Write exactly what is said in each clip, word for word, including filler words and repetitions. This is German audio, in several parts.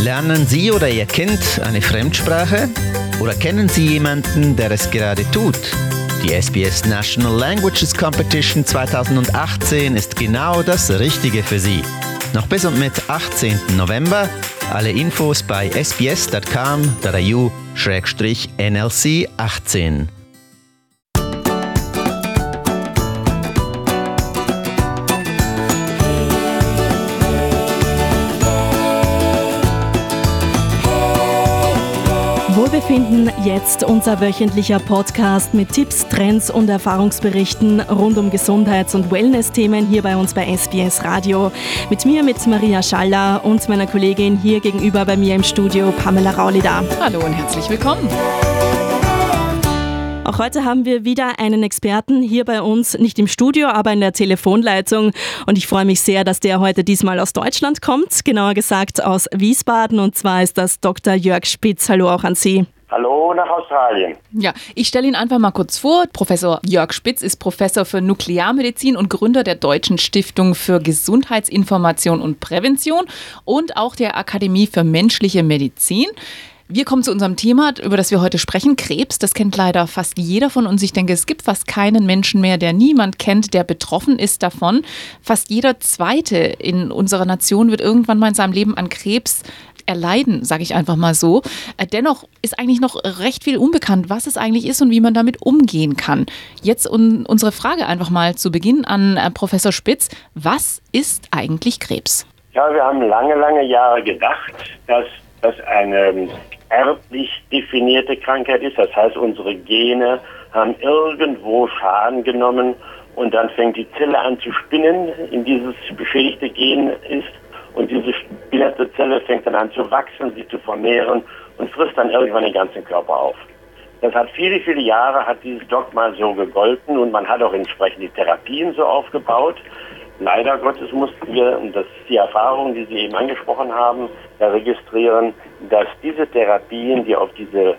Lernen Sie oder Ihr Kind eine Fremdsprache? Oder kennen Sie jemanden, der es gerade tut? Die S B S National Languages Competition zwanzig achtzehn ist genau das Richtige für Sie. Noch bis und mit achtzehnten November. Alle Infos bei sbs dot com dot a u slash N L C achtzehn. Wohlbefinden jetzt unser wöchentlicher Podcast mit Tipps, Trends und Erfahrungsberichten rund um Gesundheits- und Wellness-Themen hier bei uns bei S B S Radio. Mit mir, mit Maria Schaller und meiner Kollegin hier gegenüber bei mir im Studio, Pamela Raulida. Hallo und herzlich willkommen. Auch heute haben wir wieder einen Experten hier bei uns, nicht im Studio, aber in der Telefonleitung. Und ich freue mich sehr, dass der heute diesmal aus Deutschland kommt, genauer gesagt aus Wiesbaden. Und zwar ist das Doktor Jörg Spitz. Hallo auch an Sie. Hallo nach Australien. Ja, ich stelle ihn einfach mal kurz vor. Professor Jörg Spitz ist Professor für Nuklearmedizin und Gründer der Deutschen Stiftung für Gesundheitsinformation und Prävention und auch der Akademie für menschliche Medizin. Wir kommen zu unserem Thema, über das wir heute sprechen, Krebs. Das kennt leider fast jeder von uns. Ich denke, es gibt fast keinen Menschen mehr, der niemand kennt, der betroffen ist davon. Fast jeder Zweite in unserer Nation wird irgendwann mal in seinem Leben an Krebs erleiden, sage ich einfach mal so. Dennoch ist eigentlich noch recht viel unbekannt, was es eigentlich ist und wie man damit umgehen kann. Jetzt un- unsere Frage einfach mal zu Beginn an Professor Spitz. Was ist eigentlich Krebs? Ja, wir haben lange, lange Jahre gedacht, dass das eine erblich definierte Krankheit ist. Das heißt, unsere Gene haben irgendwo Schaden genommen und dann fängt die Zelle an zu spinnen, in dieses beschädigte Gen ist. Und diese spinnende Zelle fängt dann an zu wachsen, sich zu vermehren und frisst dann irgendwann den ganzen Körper auf. Das hat viele, viele Jahre hat dieses Dogma so gegolten und man hat auch entsprechend die Therapien so aufgebaut. Leider Gottes mussten wir, und das ist die Erfahrung, die Sie eben angesprochen haben, da registrieren, dass diese Therapien, die auf diese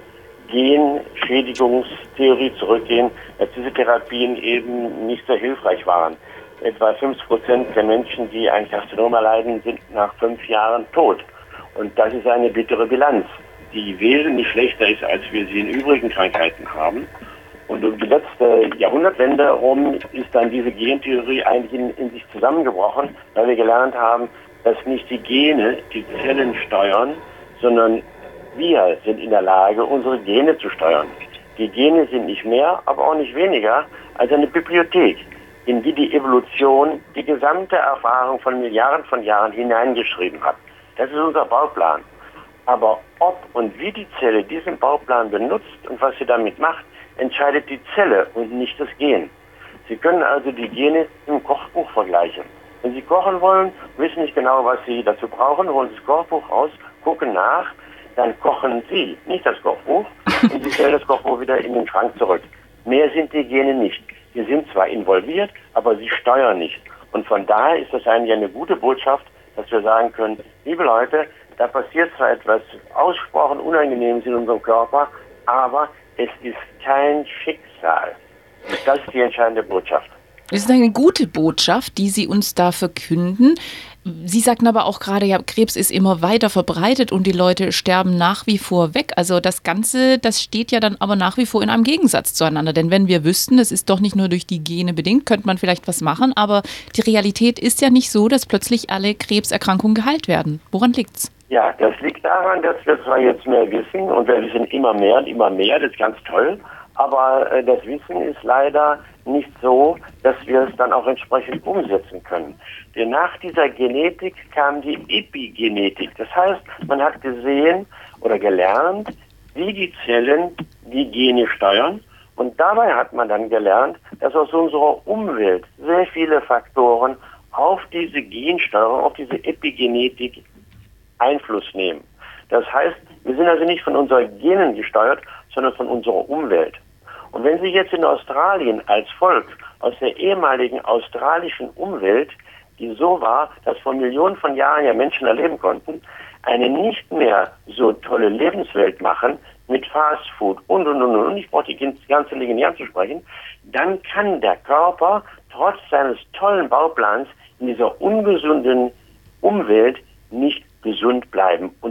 Genschädigungstheorie zurückgehen, dass diese Therapien eben nicht sehr hilfreich waren. Etwa fünfzig Prozent der Menschen, die ein Karzinom erleiden, sind nach fünf Jahren tot. Und das ist eine bittere Bilanz, die wesentlich schlechter ist, als wir sie in übrigen Krankheiten haben. Und um die letzte Jahrhundertwende herum ist dann diese Gentheorie eigentlich in, in sich zusammengebrochen, weil wir gelernt haben, dass nicht die Gene die Zellen steuern, sondern wir sind in der Lage, unsere Gene zu steuern. Die Gene sind nicht mehr, aber auch nicht weniger als eine Bibliothek, in die die Evolution die gesamte Erfahrung von Milliarden von Jahren hineingeschrieben hat. Das ist unser Bauplan. Aber ob und wie die Zelle diesen Bauplan benutzt und was sie damit macht, entscheidet die Zelle und nicht das Gen. Sie können also die Gene im Kochbuch vergleichen. Wenn Sie kochen wollen, wissen nicht genau, was Sie dazu brauchen, holen Sie das Kochbuch raus, gucken nach, dann kochen Sie, nicht das Kochbuch, und Sie stellen das Kochbuch wieder in den Schrank zurück. Mehr sind die Gene nicht. Sie sind zwar involviert, aber sie steuern nicht. Und von daher ist das eigentlich eine gute Botschaft, dass wir sagen können, liebe Leute, da passiert zwar etwas ausgesprochen Unangenehmes in unserem Körper, aber es ist kein Schicksal. Und das ist die entscheidende Botschaft. Das ist eine gute Botschaft, die Sie uns da verkünden. Sie sagten aber auch gerade, ja, Krebs ist immer weiter verbreitet und die Leute sterben nach wie vor weg. Also das Ganze, das steht ja dann aber nach wie vor in einem Gegensatz zueinander. Denn wenn wir wüssten, es ist doch nicht nur durch die Gene bedingt, könnte man vielleicht was machen. Aber die Realität ist ja nicht so, dass plötzlich alle Krebserkrankungen geheilt werden. Woran liegt's? Ja, das liegt daran, dass wir zwar jetzt mehr wissen und wir wissen immer mehr und immer mehr, das ist ganz toll. Aber äh, das Wissen ist leider nicht so, dass wir es dann auch entsprechend umsetzen können. Denn nach dieser Genetik kam die Epigenetik. Das heißt, man hat gesehen oder gelernt, wie die Zellen die Gene steuern. Und dabei hat man dann gelernt, dass aus unserer Umwelt sehr viele Faktoren auf diese Gensteuerung, auf diese Epigenetik Einfluss nehmen. Das heißt, wir sind also nicht von unseren Genen gesteuert, sondern von unserer Umwelt. Und wenn Sie jetzt in Australien als Volk aus der ehemaligen australischen Umwelt, die so war, dass vor Millionen von Jahren ja Menschen erleben konnten, eine nicht mehr so tolle Lebenswelt machen mit Fast Food und, und, und, und, ich brauche die ganze Dinge nicht anzusprechen, dann kann der Körper trotz seines tollen Bauplans in dieser ungesunden Umwelt nicht gesund bleiben und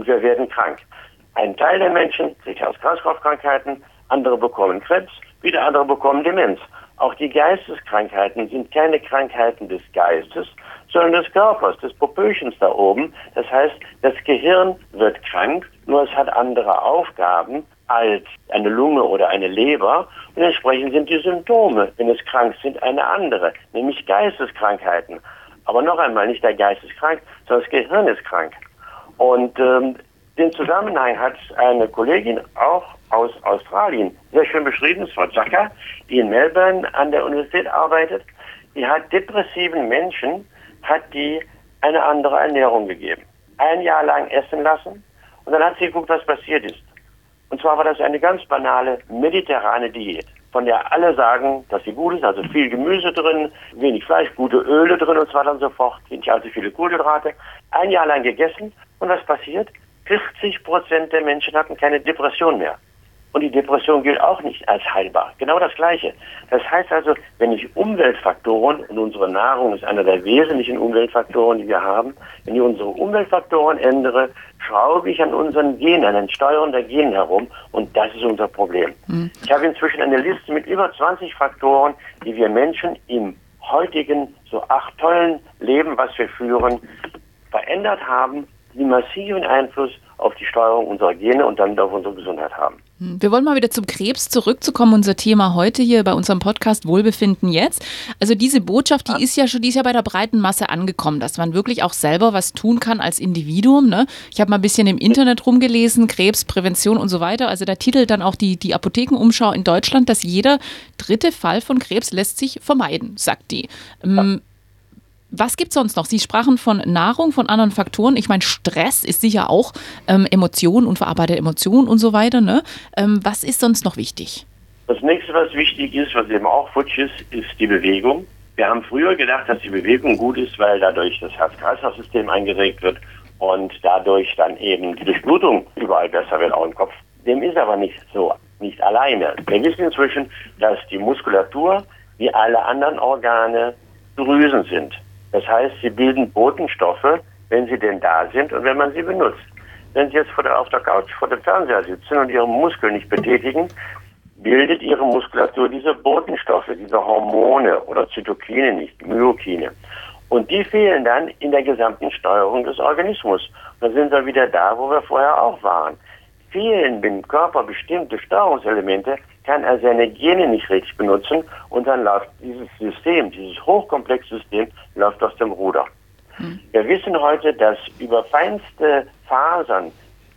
wir werden krank. Ein Teil der Menschen kriegt Herz-Kreislauf-Krankheiten, andere bekommen Krebs, wieder andere bekommen Demenz. Auch die Geisteskrankheiten sind keine Krankheiten des Geistes, sondern des Körpers, des Popöchens da oben. Das heißt, das Gehirn wird krank, nur es hat andere Aufgaben als eine Lunge oder eine Leber. Und entsprechend sind die Symptome, wenn es krank sind, eine andere, nämlich Geisteskrankheiten. Aber noch einmal, nicht der Geist ist krank, sondern das Gehirn ist krank. Und ähm, den Zusammenhang hat eine Kollegin auch aus Australien sehr schön beschrieben, Frau Chaka, die in Melbourne an der Universität arbeitet. Die hat depressiven Menschen, hat die eine andere Ernährung gegeben. Ein Jahr lang essen lassen und dann hat sie geguckt, was passiert ist. Und zwar war das eine ganz banale mediterrane Diät, von der alle sagen, dass sie gut ist, also viel Gemüse drin, wenig Fleisch, gute Öle drin und so weiter und so fort, nicht allzu viele Kohlenhydrate. Ein Jahr lang gegessen und was passiert? vierzig Prozent der Menschen hatten keine Depression mehr. Und die Depression gilt auch nicht als heilbar. Genau das Gleiche. Das heißt also, wenn ich Umweltfaktoren, und unsere Nahrung ist einer der wesentlichen Umweltfaktoren, die wir haben, wenn ich unsere Umweltfaktoren ändere, schraube ich an unseren Genen, an den Steuern der Gene herum und das ist unser Problem. Mhm. Ich habe inzwischen eine Liste mit über zwanzig Faktoren, die wir Menschen im heutigen, so ach tollen Leben, was wir führen, verändert haben, die massiven Einfluss auf die Steuerung unserer Gene und dann auf unsere Gesundheit haben. Wir wollen mal wieder zum Krebs zurückzukommen. Unser Thema heute hier bei unserem Podcast Wohlbefinden jetzt. Also diese Botschaft, die ist ja schon, die ist ja bei der breiten Masse angekommen, dass man wirklich auch selber was tun kann als Individuum. Ne? Ich habe mal ein bisschen im Internet rumgelesen, Krebsprävention und so weiter. Also der Titel dann auch die, die Apothekenumschau in Deutschland, dass jeder dritte Fall von Krebs lässt sich vermeiden, sagt die. Ähm, Was gibt es sonst noch? Sie sprachen von Nahrung, von anderen Faktoren. Ich meine, Stress ist sicher auch ähm, Emotionen, unverarbeitete Emotionen und so weiter. Ne? Ähm, was ist sonst noch wichtig? Das nächste, was wichtig ist, was eben auch futsch ist, ist die Bewegung. Wir haben früher gedacht, dass die Bewegung gut ist, weil dadurch das Herz-Kreislauf-System eingeregt wird und dadurch dann eben die Durchblutung überall besser wird, auch im Kopf. Dem ist aber nicht so, nicht alleine. Wir wissen inzwischen, dass die Muskulatur, wie alle anderen Organe, Drüsen sind. Das heißt, sie bilden Botenstoffe, wenn sie denn da sind und wenn man sie benutzt. Wenn Sie jetzt vor der, auf der Couch vor dem Fernseher sitzen und Ihre Muskeln nicht betätigen, bildet Ihre Muskulatur diese Botenstoffe, diese Hormone oder Zytokine nicht, Myokine. Und die fehlen dann in der gesamten Steuerung des Organismus. Und dann sind wir wieder da, wo wir vorher auch waren. Fehlen dem Körper bestimmte Steuerungselemente, kann er seine Gene nicht richtig benutzen und dann läuft dieses System, dieses hochkomplexe System, läuft aus dem Ruder. Hm. Wir wissen heute, dass über feinste Fasern,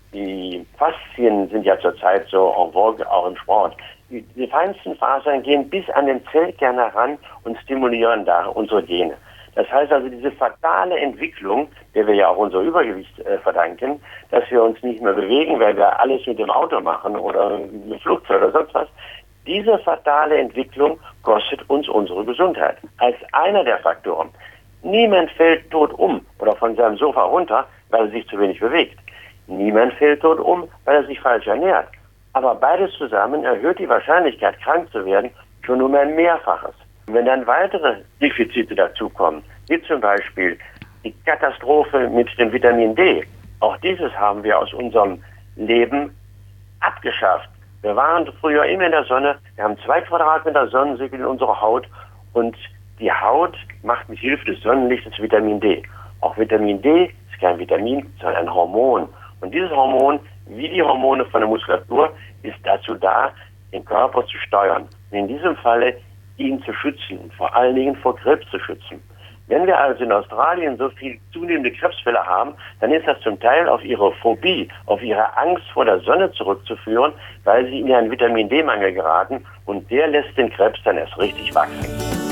die Faszien sind ja zurzeit so en vogue, auch im Sport, die, die feinsten Fasern gehen bis an den Zellkern heran und stimulieren da unsere Gene. Das heißt also, diese fatale Entwicklung, der wir ja auch unser Übergewicht äh, verdanken, dass wir uns nicht mehr bewegen, weil wir alles mit dem Auto machen oder mit Flugzeug oder sonst was, diese fatale Entwicklung kostet uns unsere Gesundheit. Als einer der Faktoren. Niemand fällt tot um oder von seinem Sofa runter, weil er sich zu wenig bewegt. Niemand fällt tot um, weil er sich falsch ernährt. Aber beides zusammen erhöht die Wahrscheinlichkeit, krank zu werden, schon um ein Mehrfaches. Und wenn dann weitere Defizite dazukommen, wie zum Beispiel die Katastrophe mit dem Vitamin D, auch dieses haben wir aus unserem Leben abgeschafft. Wir waren früher immer in der Sonne, wir haben zwei Quadratmeter Sonnensiegel in unserer Haut und die Haut macht mit Hilfe des Sonnenlichtes Vitamin D. Auch Vitamin D ist kein Vitamin, sondern ein Hormon. Und dieses Hormon, wie die Hormone von der Muskulatur, ist dazu da, den Körper zu steuern. Und in diesem Falle ihn zu schützen und vor allen Dingen vor Krebs zu schützen. Wenn wir also in Australien so viel zunehmende Krebsfälle haben, dann ist das zum Teil auf ihre Phobie, auf ihre Angst vor der Sonne zurückzuführen, weil sie in einen Vitamin-D-Mangel geraten und der lässt den Krebs dann erst richtig wachsen.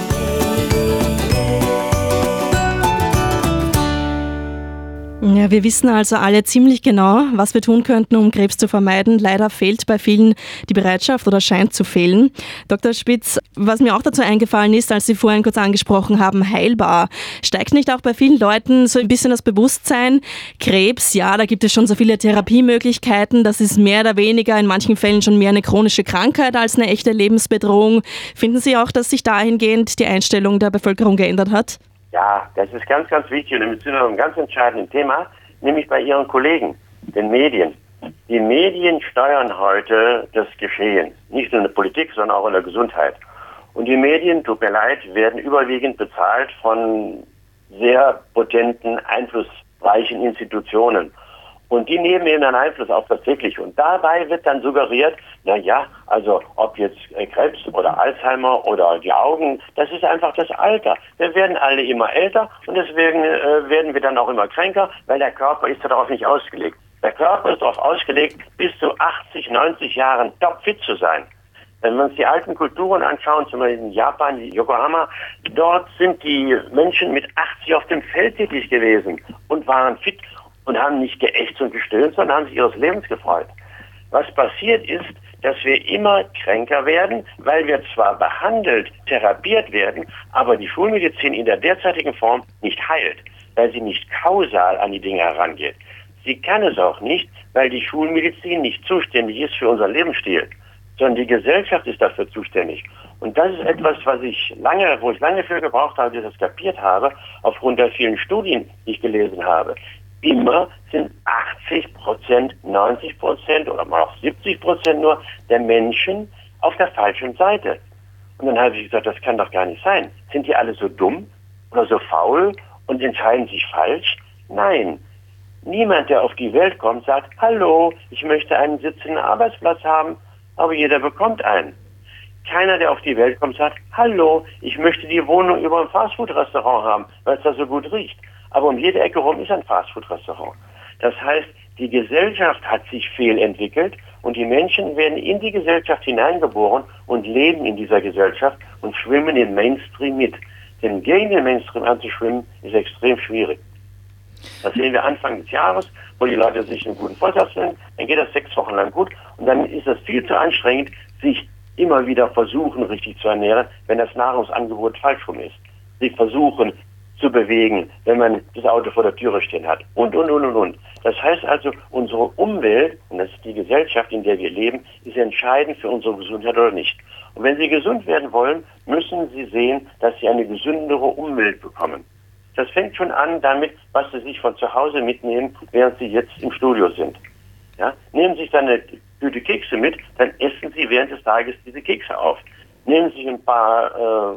Ja, wir wissen also alle ziemlich genau, was wir tun könnten, um Krebs zu vermeiden. Leider fehlt bei vielen die Bereitschaft oder scheint zu fehlen. Doktor Spitz, was mir auch dazu eingefallen ist, als Sie vorhin kurz angesprochen haben, heilbar. Steigt nicht auch bei vielen Leuten so ein bisschen das Bewusstsein, Krebs, ja, da gibt es schon so viele Therapiemöglichkeiten, das ist mehr oder weniger in manchen Fällen schon mehr eine chronische Krankheit als eine echte Lebensbedrohung. Finden Sie auch, dass sich dahingehend die Einstellung der Bevölkerung geändert hat? Ja, das ist ganz, ganz wichtig und damit sind wir einem ganz entscheidenden Thema, nämlich bei Ihren Kollegen. den Medien. Die Medien steuern heute das Geschehen, nicht nur in der Politik, sondern auch in der Gesundheit. Und die Medien, tut mir leid, werden überwiegend bezahlt von sehr potenten, einflussreichen Institutionen. Und die nehmen eben einen Einfluss auf das Tägliche. Und dabei wird dann suggeriert, na ja, also ob jetzt Krebs oder Alzheimer oder die Augen, das ist einfach das Alter. Wir werden alle immer älter und deswegen äh, werden wir dann auch immer kränker, weil der Körper ist darauf nicht ausgelegt. Der Körper ist darauf ausgelegt, bis zu achtzig, neunzig Jahren topfit zu sein. Wenn wir uns die alten Kulturen anschauen, zum Beispiel in Japan, Yokohama, dort sind die Menschen mit achtzig auf dem Feld tätig gewesen und waren fit und haben nicht geächtzt und gestöhnt, sondern haben sich ihres Lebens gefreut. Was passiert ist, dass wir immer kränker werden, weil wir zwar behandelt, therapiert werden, aber die Schulmedizin in der derzeitigen Form nicht heilt, weil sie nicht kausal an die Dinge herangeht. Sie kann es auch nicht, weil die Schulmedizin nicht zuständig ist für unseren Lebensstil, sondern die Gesellschaft ist dafür zuständig. Und das ist etwas, was ich lange, wo ich lange für gebraucht habe, bis ich das kapiert habe, aufgrund der vielen Studien, die ich gelesen habe. Immer sind achtzig Prozent, neunzig Prozent oder mal auch siebzig Prozent nur der Menschen auf der falschen Seite. Und dann habe ich gesagt, das kann doch gar nicht sein. Sind die alle so dumm oder so faul und entscheiden sich falsch? Nein. Niemand, der auf die Welt kommt, sagt, hallo, ich möchte einen sitzenden Arbeitsplatz haben, aber jeder bekommt einen. Keiner, der auf die Welt kommt, sagt, hallo, ich möchte die Wohnung über ein Fastfood-Restaurant haben, weil es da so gut riecht. Aber um jede Ecke rum ist ein Fastfood-Restaurant. Das heißt, die Gesellschaft hat sich fehlentwickelt und die Menschen werden in die Gesellschaft hineingeboren und leben in dieser Gesellschaft und schwimmen im Mainstream mit. Denn gegen den Mainstream anzuschwimmen, ist extrem schwierig. Das sehen wir Anfang des Jahres, wo die Leute sich einen guten Vorsatz nehmen, dann geht das sechs Wochen lang gut und dann ist es viel zu anstrengend, sich immer wieder versuchen, richtig zu ernähren, wenn das Nahrungsangebot falsch rum ist. Sich versuchen zu bewegen, wenn man das Auto vor der Türe stehen hat und, und, und, und, und. Das heißt also, unsere Umwelt, und das ist die Gesellschaft, in der wir leben, ist entscheidend für unsere Gesundheit oder nicht. Und wenn Sie gesund werden wollen, müssen Sie sehen, dass Sie eine gesündere Umwelt bekommen. Das fängt schon an damit, was Sie sich von zu Hause mitnehmen, während Sie jetzt im Studio sind. Ja? Nehmen Sie sich dann eine Tüte Kekse mit, dann essen Sie während des Tages diese Kekse auf. Nehmen Sie sich ein paar äh,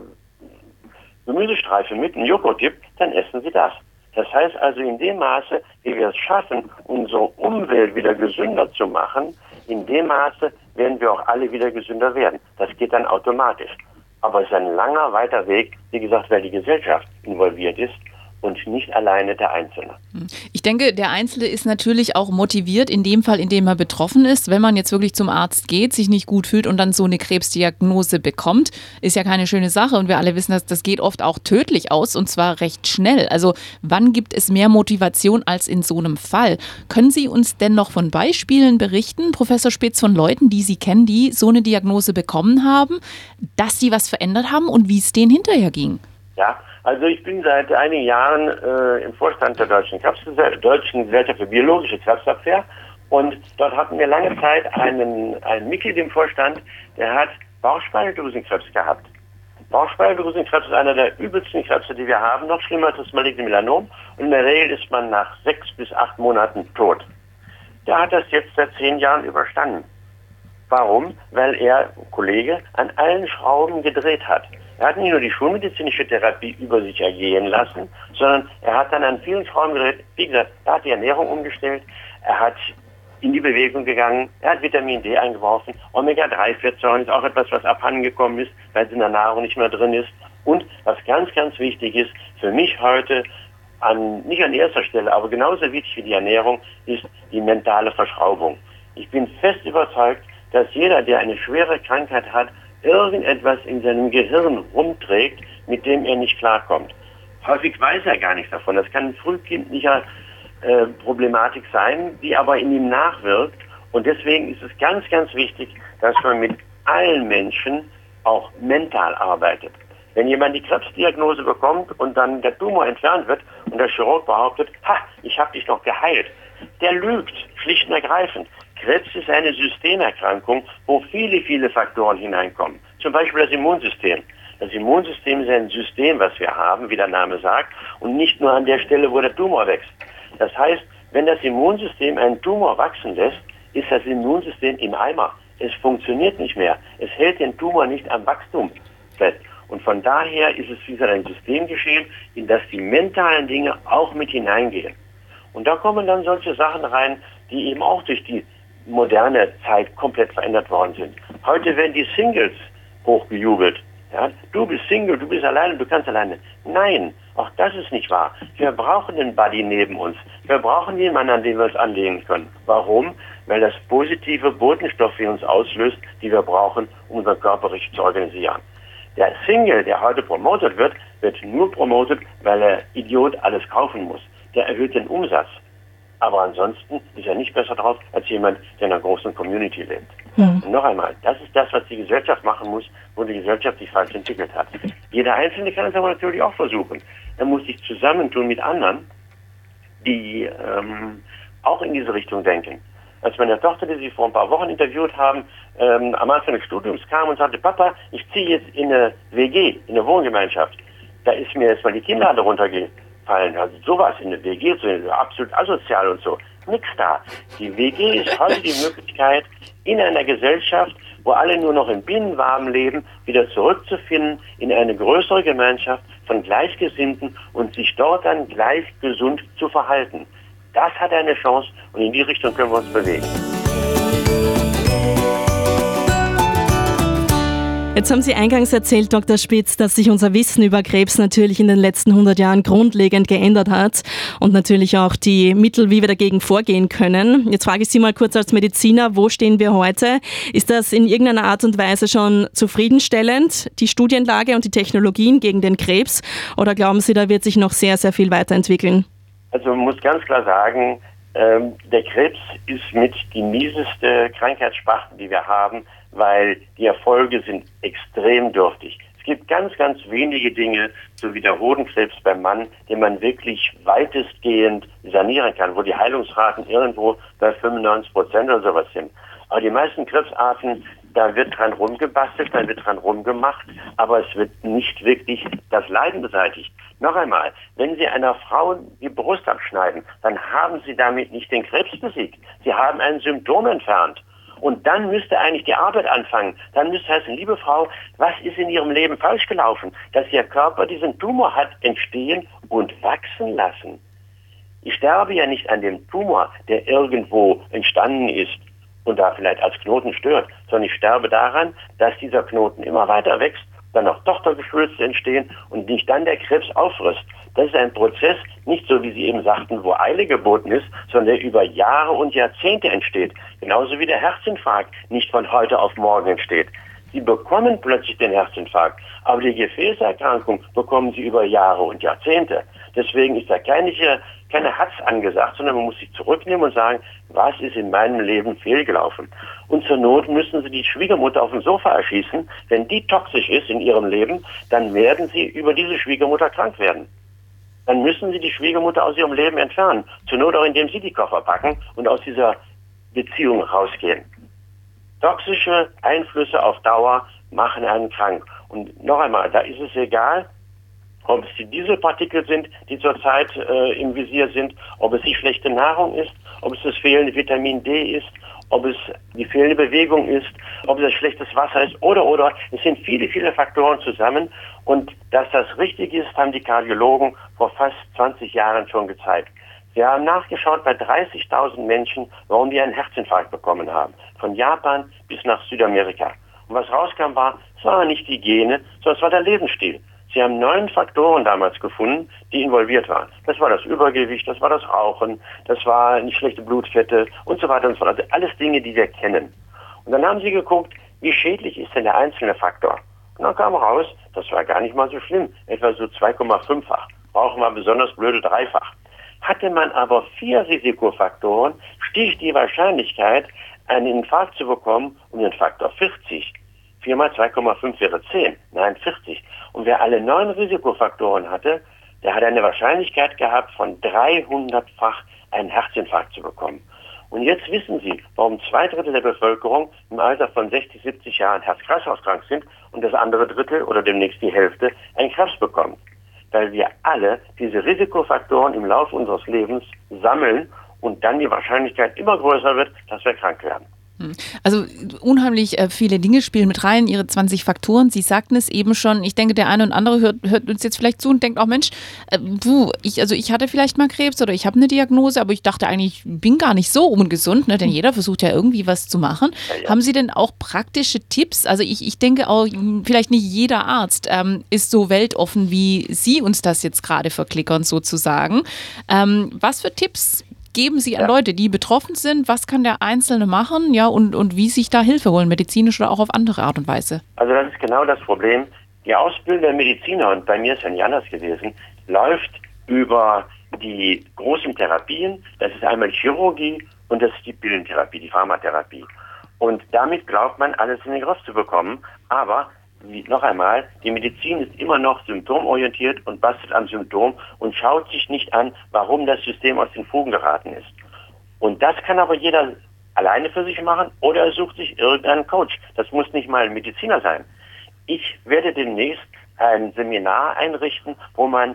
Gemüsestreifen mit, einen Joghurt-Dip, dann essen Sie das. Das heißt also, in dem Maße, wie wir es schaffen, unsere Umwelt wieder gesünder zu machen, in dem Maße werden wir auch alle wieder gesünder werden. Das geht dann automatisch. Aber es ist ein langer, weiter Weg, wie gesagt, weil die Gesellschaft involviert ist und nicht alleine der Einzelne. Ich denke, der Einzelne ist natürlich auch motiviert, in dem Fall, in dem er betroffen ist. Wenn man jetzt wirklich zum Arzt geht, sich nicht gut fühlt und dann so eine Krebsdiagnose bekommt, ist ja keine schöne Sache. Und wir alle wissen, dass das geht oft auch tödlich aus und zwar recht schnell. Also wann gibt es mehr Motivation als in so einem Fall? Können Sie uns denn noch von Beispielen berichten, Professor Spitz, von Leuten, die Sie kennen, die so eine Diagnose bekommen haben, dass sie was verändert haben und wie es denen hinterher ging? Ja, also ich bin seit einigen Jahren äh, im Vorstand der Deutschen, Krebsgesell- Deutschen Gesellschaft für biologische Krebsabwehr und dort hatten wir lange Zeit einen, einen Mitglied im Vorstand, der hat Bauchspeicheldrüsenkrebs gehabt. Bauchspeicheldrüsenkrebs ist einer der übelsten Krebse, die wir haben. Noch schlimmer ist das maligne Melanom und in der Regel ist man nach sechs bis acht Monaten tot. Der hat das jetzt seit zehn Jahren überstanden. Warum? Weil er, Kollege, an allen Schrauben gedreht hat. Er hat nicht nur die schulmedizinische Therapie über sich ergehen lassen, sondern er hat dann an vielen Schrauben gedreht. Wie gesagt, er hat die Ernährung umgestellt, er hat in die Bewegung gegangen, er hat Vitamin D eingeworfen, Omega drei Fettsäuren ist auch etwas, was abhandengekommen ist, weil es in der Nahrung nicht mehr drin ist. Und was ganz, ganz wichtig ist, für mich heute, an, nicht an erster Stelle, aber genauso wichtig wie die Ernährung, ist die mentale Verschraubung. Ich bin fest überzeugt, dass jeder, der eine schwere Krankheit hat, irgendetwas in seinem Gehirn rumträgt, mit dem er nicht klarkommt. Häufig weiß er gar nichts davon. Das kann eine frühkindliche äh, Problematik sein, die aber in ihm nachwirkt. Und deswegen ist es ganz, ganz wichtig, dass man mit allen Menschen auch mental arbeitet. Wenn jemand die Krebsdiagnose bekommt und dann der Tumor entfernt wird und der Chirurg behauptet, ha, ich habe dich noch geheilt, der lügt, schlicht und ergreifend. Krebs ist eine Systemerkrankung, wo viele, viele Faktoren hineinkommen. Zum Beispiel das Immunsystem. Das Immunsystem ist ein System, was wir haben, wie der Name sagt, und nicht nur an der Stelle, wo der Tumor wächst. Das heißt, Wenn das Immunsystem einen Tumor wachsen lässt, ist das Immunsystem im Eimer. Es funktioniert nicht mehr. Es hält den Tumor nicht am Wachstum fest. Und von daher ist es wieder ein System geschehen, in das die mentalen Dinge auch mit hineingehen. Und da kommen dann solche Sachen rein, die eben auch durch die moderne Zeit komplett verändert worden sind. Heute werden die Singles hochgejubelt. Ja? Du bist Single, du bist alleine, du kannst alleine. Nein, auch das ist nicht wahr. Wir brauchen den Buddy neben uns. Wir brauchen jemanden, an den wir uns anlehnen können. Warum? Weil das positive Botenstoffe in uns auslöst, die wir brauchen, um unseren Körper richtig zu organisieren. Der Single, der heute promotet wird, wird nur promotet, weil der Idiot alles kaufen muss. Der erhöht den Umsatz. Aber ansonsten ist er nicht besser drauf als jemand, der in einer großen Community lebt. Mhm. Und noch einmal, das ist das, was die Gesellschaft machen muss, wo die Gesellschaft sich falsch entwickelt hat. Jeder Einzelne kann es aber natürlich auch versuchen. Er muss sich zusammentun mit anderen, die ähm, auch in diese Richtung denken. Als meine Tochter, die sie vor ein paar Wochen interviewt haben, ähm, am Anfang des Studiums kam und sagte, Papa, ich ziehe jetzt in eine W G, in eine Wohngemeinschaft. Da ist mir jetzt mal die Kinnlade runtergefallen. Also sowas in eine W G, so absolut asozial und so. Nix da. Die W G ist heute die Möglichkeit, in einer Gesellschaft, wo alle nur noch im Binnenwarmen leben, wieder zurückzufinden in eine größere Gemeinschaft von Gleichgesinnten und sich dort dann gleich gesund zu verhalten. Das hat eine Chance und in die Richtung können wir uns bewegen. Jetzt haben Sie eingangs erzählt, Doktor Spitz, dass sich unser Wissen über Krebs natürlich in den letzten hundert Jahren grundlegend geändert hat und natürlich auch die Mittel, wie wir dagegen vorgehen können. Jetzt frage ich Sie mal kurz als Mediziner, wo stehen wir heute? Ist das in irgendeiner Art und Weise schon zufriedenstellend, die Studienlage und die Technologien gegen den Krebs? Oder glauben Sie, da wird sich noch sehr, sehr viel weiterentwickeln? Also man muss ganz klar sagen, ähm, der Krebs ist mit die mieseste Krankheitssparte, die wir haben, weil die Erfolge sind extrem dürftig. Es gibt ganz, ganz wenige Dinge, so wie der Hodenkrebs beim Mann, den man wirklich weitestgehend sanieren kann, wo die Heilungsraten irgendwo bei fünfundneunzig Prozent oder sowas sind. Aber die meisten Krebsarten, da wird dran rumgebastelt, da wird dran rumgemacht, aber es wird nicht wirklich das Leiden beseitigt. Noch einmal, wenn Sie einer Frau die Brust abschneiden, dann haben Sie damit nicht den Krebs besiegt. Sie haben ein Symptom entfernt. Und dann müsste eigentlich die Arbeit anfangen. Dann müsste heißen, liebe Frau, was ist in Ihrem Leben falsch gelaufen, dass Ihr Körper diesen Tumor hat entstehen und wachsen lassen? Ich sterbe ja nicht an dem Tumor, der irgendwo entstanden ist und da vielleicht als Knoten stört, sondern ich sterbe daran, dass dieser Knoten immer weiter wächst, dann auch Tochtergeschwülste entstehen und nicht dann der Krebs auffrisst. Das ist ein Prozess, nicht so wie Sie eben sagten, wo Eile geboten ist, sondern der über Jahre und Jahrzehnte entsteht. Genauso wie der Herzinfarkt nicht von heute auf morgen entsteht. Sie bekommen plötzlich den Herzinfarkt, aber die Gefäßerkrankung bekommen Sie über Jahre und Jahrzehnte. Deswegen ist da keine, keine Hatz angesagt, sondern man muss sich zurücknehmen und sagen, was ist in meinem Leben fehlgelaufen? Und zur Not müssen Sie die Schwiegermutter auf dem Sofa erschießen. Wenn die toxisch ist in Ihrem Leben, dann werden Sie über diese Schwiegermutter krank werden. Dann müssen Sie die Schwiegermutter aus Ihrem Leben entfernen. Zur Not auch, indem Sie die Koffer packen und aus dieser Beziehung rausgehen. Toxische Einflüsse auf Dauer machen einen krank. Und noch einmal, da ist es egal, ob es die Dieselpartikel sind, die zurzeit äh, im Visier sind, ob es die schlechte Nahrung ist, ob es das fehlende Vitamin D ist, ob es die fehlende Bewegung ist, ob es schlechtes Wasser ist oder, oder. Es sind viele, viele Faktoren zusammen. Und dass das richtig ist, haben die Kardiologen vor fast zwanzig Jahren schon gezeigt. Sie haben nachgeschaut bei dreißigtausend Menschen, warum die einen Herzinfarkt bekommen haben. Von Japan bis nach Südamerika. Und was rauskam war, es waren nicht die Gene, sondern es war der Lebensstil. Sie haben neun Faktoren damals gefunden, die involviert waren. Das war das Übergewicht, das war das Rauchen, das war nicht schlechte Blutfette und so weiter und so fort. Also alles Dinge, die wir kennen. Und dann haben sie geguckt, wie schädlich ist denn der einzelne Faktor? Und dann kam raus, das war gar nicht mal so schlimm, etwa so zwei Komma fünffach. Rauchen war besonders blöde dreifach. Hatte man aber vier Risikofaktoren, stieg die Wahrscheinlichkeit, einen Infarkt zu bekommen, um den Faktor vierzig. vier mal zwei Komma fünf wäre zehn, nein vierzig. Und wer alle neun Risikofaktoren hatte, der hat eine Wahrscheinlichkeit gehabt, von dreihundertfach einen Herzinfarkt zu bekommen. Und jetzt wissen Sie, warum zwei Drittel der Bevölkerung im Alter von sechzig, siebzig Jahren Herz-Kreislauf-krank sind und das andere Drittel oder demnächst die Hälfte einen Krebs bekommt. Weil wir alle diese Risikofaktoren im Laufe unseres Lebens sammeln und dann die Wahrscheinlichkeit immer größer wird, dass wir krank werden. Also unheimlich äh, viele Dinge spielen mit rein, Ihre zwanzig Faktoren. Sie sagten es eben schon. Ich denke, der eine und andere hört, hört uns jetzt vielleicht zu und denkt auch, Mensch, äh, puh, ich, also ich hatte vielleicht mal Krebs oder ich habe eine Diagnose, aber ich dachte eigentlich, ich bin gar nicht so ungesund, ne? Denn jeder versucht ja irgendwie was zu machen. Ja, ja. Haben Sie denn auch praktische Tipps? Also ich, ich denke auch, vielleicht nicht jeder Arzt ähm, ist so weltoffen, wie Sie uns das jetzt gerade verklickern sozusagen. Ähm, was für Tipps geben Sie an ja. Leute, die betroffen sind? Was kann der Einzelne machen? Ja, und, und wie sich da Hilfe holen, medizinisch oder auch auf andere Art und Weise? Also das ist genau das Problem. Die Ausbildung der Mediziner, und bei mir ist ja nicht anders gewesen, läuft über die großen Therapien. Das ist einmal Chirurgie und das ist die Pillentherapie, die Pharmatherapie. Und damit glaubt man, alles in den Griff zu bekommen. Aber wie, noch einmal, die Medizin ist immer noch symptomorientiert und bastelt am Symptom und schaut sich nicht an, warum das System aus den Fugen geraten ist. Und das kann aber jeder alleine für sich machen oder er sucht sich irgendeinen Coach. Das muss nicht mal ein Mediziner sein. Ich werde demnächst ein Seminar einrichten, wo man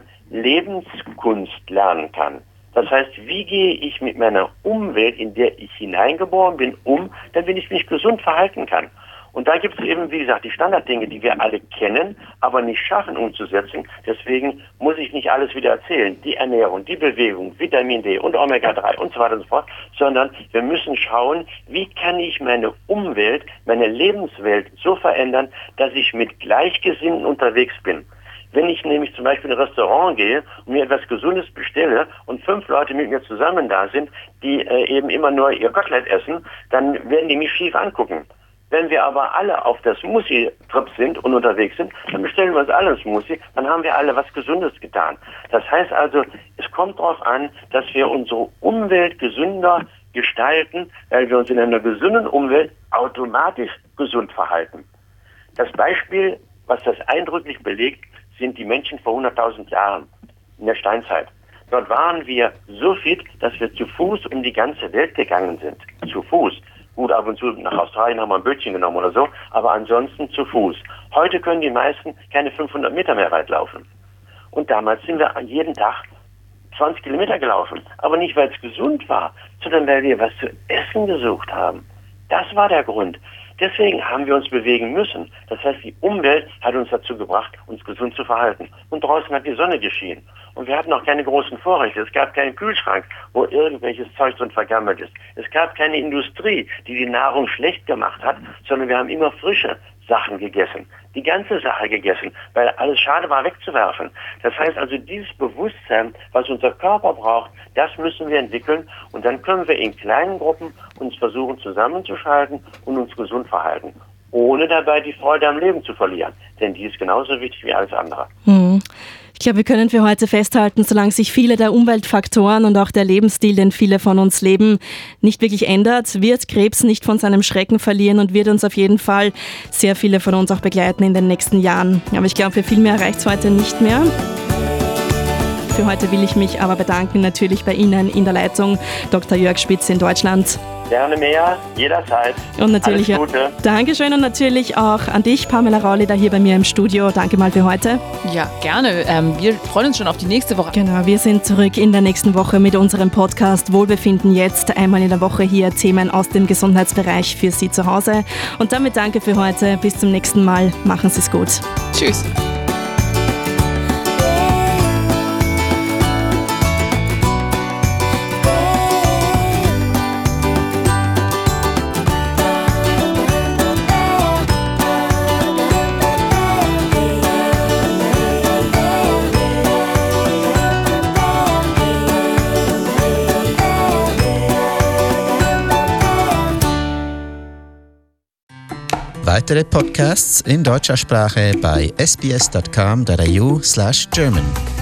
Lebenskunst lernen kann. Das heißt, wie gehe ich mit meiner Umwelt, in der ich hineingeboren bin, um, damit ich mich gesund verhalten kann. Und da gibt es eben, wie gesagt, die Standarddinge, die wir alle kennen, aber nicht schaffen umzusetzen. Deswegen muss ich nicht alles wieder erzählen. Die Ernährung, die Bewegung, Vitamin D und Omega drei und so weiter und so fort. Sondern wir müssen schauen, wie kann ich meine Umwelt, meine Lebenswelt so verändern, dass ich mit Gleichgesinnten unterwegs bin. Wenn ich nämlich zum Beispiel in ein Restaurant gehe und mir etwas Gesundes bestelle und fünf Leute mit mir zusammen da sind, die äh, eben immer nur ihr Kotelett essen, dann werden die mich schief angucken. Wenn wir aber alle auf der Smoothie-Trip sind und unterwegs sind, dann bestellen wir uns alle einen Smoothie, dann haben wir alle was Gesundes getan. Das heißt also, es kommt darauf an, dass wir unsere Umwelt gesünder gestalten, weil wir uns in einer gesunden Umwelt automatisch gesund verhalten. Das Beispiel, was das eindrücklich belegt, sind die Menschen vor hunderttausend Jahren in der Steinzeit. Dort waren wir so fit, dass wir zu Fuß um die ganze Welt gegangen sind. Zu Fuß. Gut, ab und zu nach Australien haben wir ein Bötchen genommen oder so, aber ansonsten zu Fuß. Heute können die meisten keine fünfhundert Meter mehr weit laufen. Und damals sind wir jeden Tag zwanzig Kilometer gelaufen. Aber nicht, weil es gesund war, sondern weil wir was zu essen gesucht haben. Das war der Grund. Deswegen haben wir uns bewegen müssen. Das heißt, die Umwelt hat uns dazu gebracht, uns gesund zu verhalten. Und draußen hat die Sonne geschienen. Und wir hatten auch keine großen Vorräte. Es gab keinen Kühlschrank, wo irgendwelches Zeug drin vergammelt ist. Es gab keine Industrie, die die Nahrung schlecht gemacht hat, sondern wir haben immer frische Sachen gegessen. Die ganze Sache gegessen, weil alles schade war wegzuwerfen. Das heißt also, dieses Bewusstsein, was unser Körper braucht, das müssen wir entwickeln und dann können wir in kleinen Gruppen uns versuchen zusammenzuschalten und uns gesund verhalten, ohne dabei die Freude am Leben zu verlieren. Denn die ist genauso wichtig wie alles andere. Hm. Ich glaube, wir können für heute festhalten, solange sich viele der Umweltfaktoren und auch der Lebensstil, den viele von uns leben, nicht wirklich ändert, wird Krebs nicht von seinem Schrecken verlieren und wird uns auf jeden Fall sehr viele von uns auch begleiten in den nächsten Jahren. Aber ich glaube, für viel mehr reicht es heute nicht mehr. Für heute will ich mich aber bedanken, natürlich bei Ihnen in der Leitung, Doktor Jörg Spitz in Deutschland. Gerne mehr, jederzeit. Und natürlich, alles Gute. Dankeschön und natürlich auch an dich, Pamela Rauli, da hier bei mir im Studio. Danke mal für heute. Ja, gerne. Ähm, wir freuen uns schon auf die nächste Woche. Genau, wir sind zurück in der nächsten Woche mit unserem Podcast Wohlbefinden jetzt. Einmal in der Woche hier Themen aus dem Gesundheitsbereich für Sie zu Hause. Und damit danke für heute. Bis zum nächsten Mal. Machen Sie es gut. Tschüss. Weitere Podcasts in deutscher Sprache bei s b s dot com dot a u slash German.